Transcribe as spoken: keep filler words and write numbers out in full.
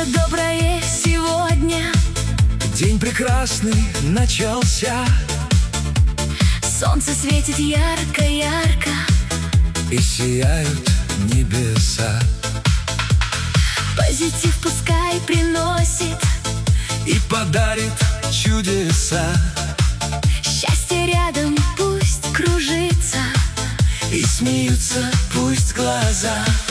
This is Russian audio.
Утро доброе сегодня, день прекрасный начался. Солнце светит ярко-ярко, и сияют небеса. Позитив пускай приносит и подарит чудеса. Счастье рядом пусть кружится, и смеются пусть глаза.